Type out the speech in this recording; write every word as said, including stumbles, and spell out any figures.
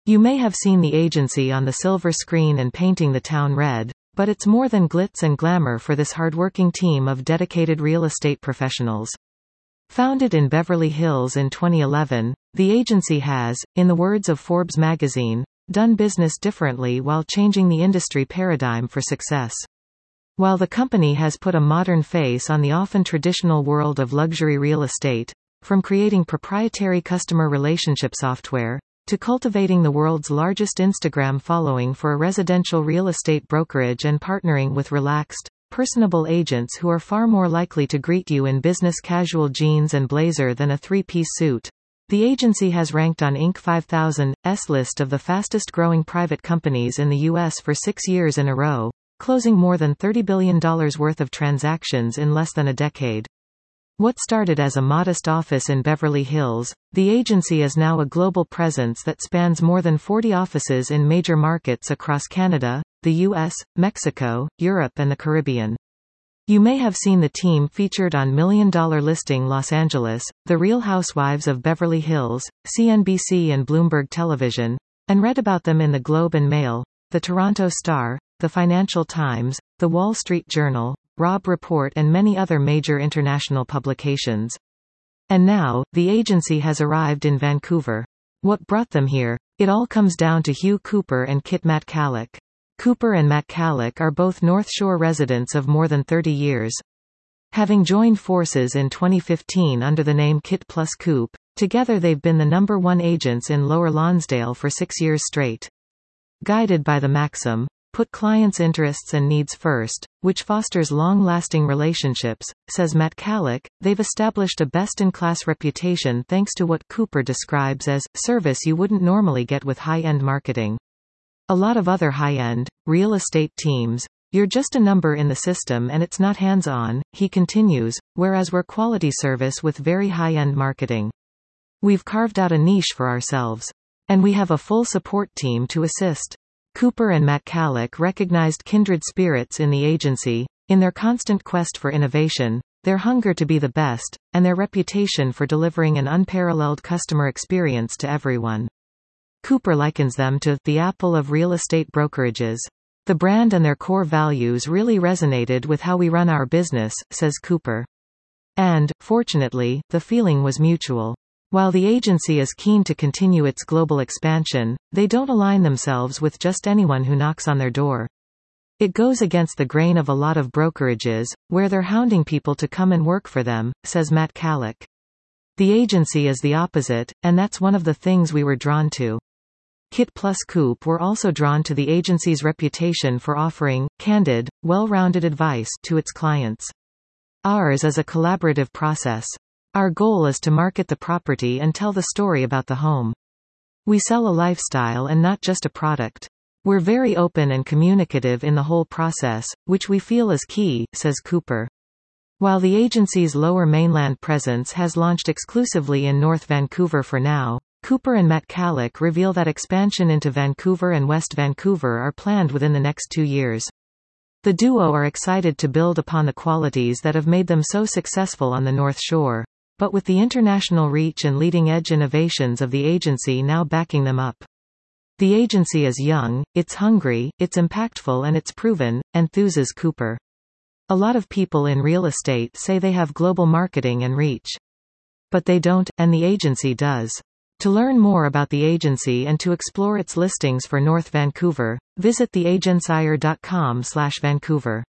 You may have seen the agency on the silver screen and painting the town red, but it's more than glitz and glamour for this hardworking team of dedicated real estate professionals. Founded in Beverly Hills in twenty eleven, the agency has, in the words of Forbes magazine, done business differently while changing the industry paradigm for success. While the company has put a modern face on the often traditional world of luxury real estate, from creating proprietary customer relationship software, to cultivating the world's largest Instagram following for a residential real estate brokerage and partnering with relaxed, personable agents who are far more likely to greet you in business casual jeans and blazer than a three-piece suit, the agency has ranked on Inc five thousand's list of the fastest-growing private companies in the U S for six years in a row, closing more than thirty billion dollars worth of transactions in less than a decade. What started as a modest office in Beverly Hills, the agency is now a global presence that spans more than forty offices in major markets across Canada, the U S, Mexico, Europe and the Caribbean. You may have seen the team featured on Million Dollar Listing Los Angeles, The Real Housewives of Beverly Hills, C N B C and Bloomberg Television, and read about them in the Globe and Mail, the Toronto Star, the Financial Times, the Wall Street Journal, Robb Report and many other major international publications. And now, the agency has arrived in Vancouver. What brought them here? It all comes down to Hugh Cooper and Kit Matkalik. Cooper and Matkalik are both North Shore residents of more than thirty years. Having joined forces in twenty fifteen under the name Kit plus Coop, together they've been the number one agents in Lower Lonsdale for six years straight. Guided by the maxim, put clients' interests and needs first, which fosters long-lasting relationships, says Matkalik, they've established a best-in-class reputation thanks to what Cooper describes as service you wouldn't normally get with high-end marketing. A lot of other high-end, real estate teams, you're just a number in the system and it's not hands-on, he continues, whereas we're quality service with very high-end marketing. We've carved out a niche for ourselves. And we have a full support team to assist. Cooper and Matkalik recognized kindred spirits in the agency, in their constant quest for innovation, their hunger to be the best, and their reputation for delivering an unparalleled customer experience to everyone. Cooper likens them to the Apple of real estate brokerages. The brand and their core values really resonated with how we run our business, says Cooper. And, fortunately, the feeling was mutual. While the agency is keen to continue its global expansion, they don't align themselves with just anyone who knocks on their door. It goes against the grain of a lot of brokerages, where they're hounding people to come and work for them, says Matkalik. The agency is the opposite, and that's one of the things we were drawn to. Kit plus Coop were also drawn to the agency's reputation for offering candid, well-rounded advice to its clients. Ours is a collaborative process. Our goal is to market the property and tell the story about the home. We sell a lifestyle and not just a product. We're very open and communicative in the whole process, which we feel is key, says Cooper. While the agency's Lower Mainland presence has launched exclusively in North Vancouver for now, Cooper and Matkalik reveal that expansion into Vancouver and West Vancouver are planned within the next two years. The duo are excited to build upon the qualities that have made them so successful on the North Shore, but with the international reach and leading-edge innovations of the agency now backing them up. The agency is young, it's hungry, it's impactful and it's proven, enthuses Cooper. A lot of people in real estate say they have global marketing and reach. But they don't, and the agency does. To learn more about the agency and to explore its listings for North Vancouver, visit the agencyre dot com slash Vancouver.